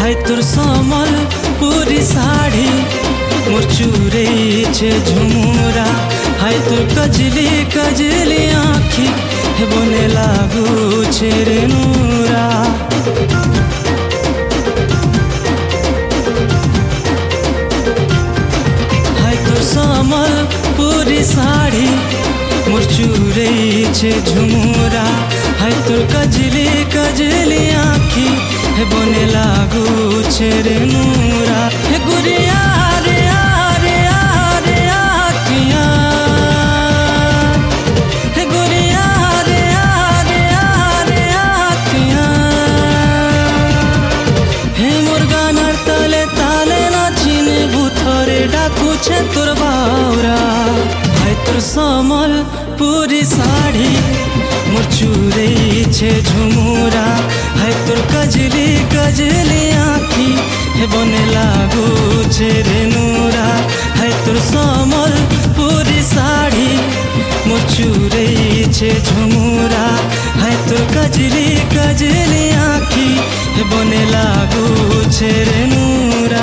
हाय तोर समल पूरी साड़ी मोर चूरे छे झुमुरा हाय तोर कजली कजली आँखी हे बने लागू छे रे नूरा। हाय तोर समल पूरी साड़ी मोर चूरे छे झुमुरा हाय तोर कजली कजली आँखी हे बने लागू छे रे नूरा। हे गुरिया रे आरे आरे आखिया हे गुरिया रे आरे आरे आखिया हे मोर गानार ताले ताले नाचिने बुथरे डाकू छे तोर बावरा। हाय तोर समल पूरी साड़ी मोर चूरे छे झुमुरा हाय तोर कजली कजली आँखी हे बने लागू छे रे नूरा। हाय तोर समल पूरी साड़ी मोर चूरे छे झुमुरा हाय तोर कजली कजली आँखी हे बने लागू छे रे नूरा।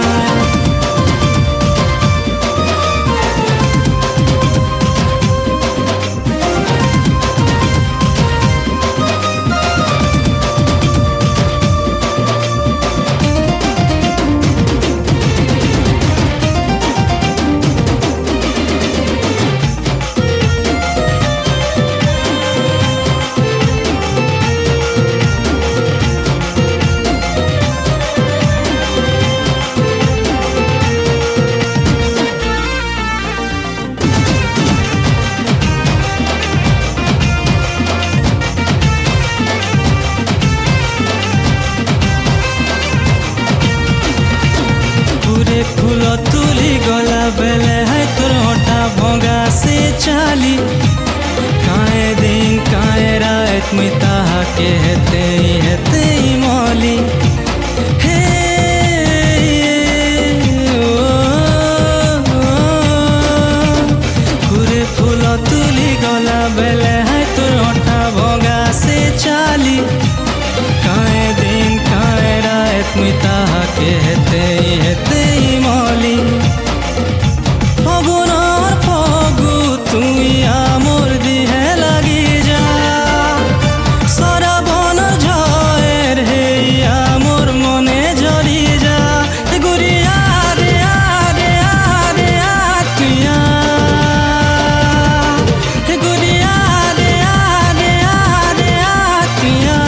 फूल तुली गला बेले है तोर होठा भोंगा से चाली काए दिन काए रात में ताहा के हेते मौली। हे घुरे फूल तुली गला बेले है तोर होठा भोंगा से चाली काए दिन काए रात में ताहा के हेते मौली। फगुनार फगु तुई आमोर दिहे लगी जा सराबन झएर हे आमोर मने जली जा। गुरिया रे आरे आरे आखिया गुरिया रे आरे आरे आखिया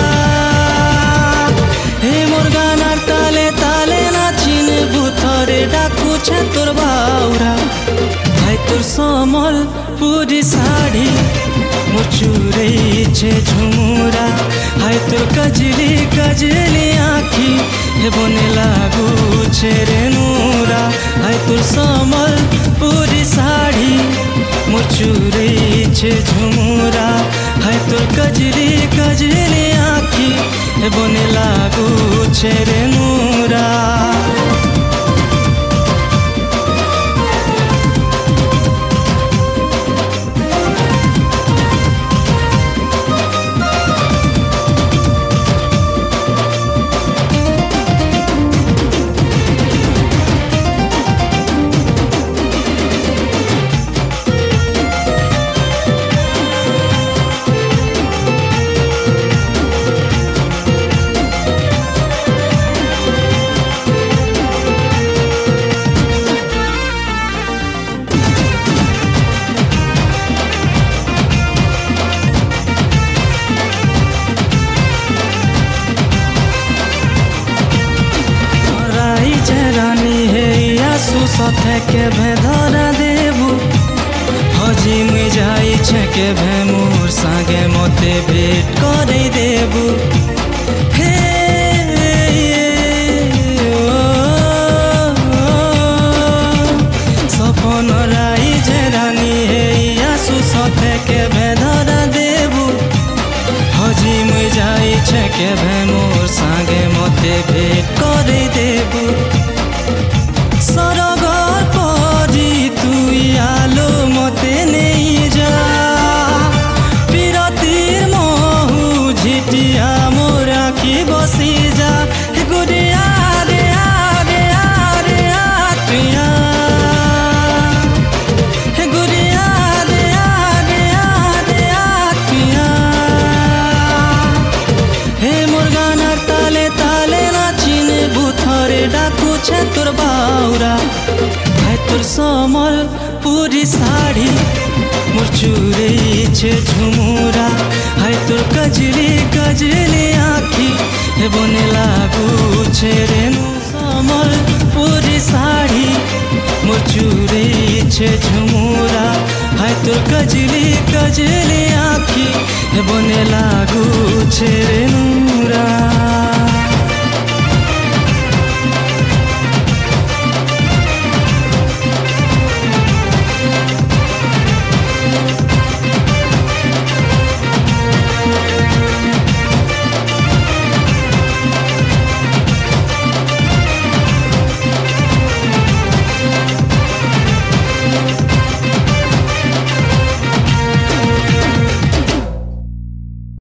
हे मोर गानार ताले ताले नाचिने बुथरे डाकू छे तोर बाउरा। हाय तोर समल पूरी साड़ी मोर चूरे छे झुमुरा हाय तोर कजली कजली आँखी हे बने लागू छे रे नूरा। हाय तोर समल पूरी साड़ी मोर चूरे छे झुमुरा हाय तोर कजली कजली आँखी हे बने लागू छे रे नूरा। सथे के भेधरा देबू हजी मुई जाई छे के भे मोर संगे मते भेट करे देबू। हे सपन राई जे रानी हे आसु सथे के भेधरा देबू हजी मुई जाई छे के भे मोर संगे मते भेट करे देबू। सरगर परी तुई आलो मते नहीं जा पिरतीर महू झिटिया मो झमुरा हाय तोर सम्बलपुरी शाढ़ी मोर चूरे छे झुमुरा हाय तोर कजली कजली आँखी हे बने लागू छे रेनु सम्बलपुरी शाढ़ी मोर चूरे छे झुमुरा हाय तोर कजली कजली आँखी हे बने लागू छे रेनुरा।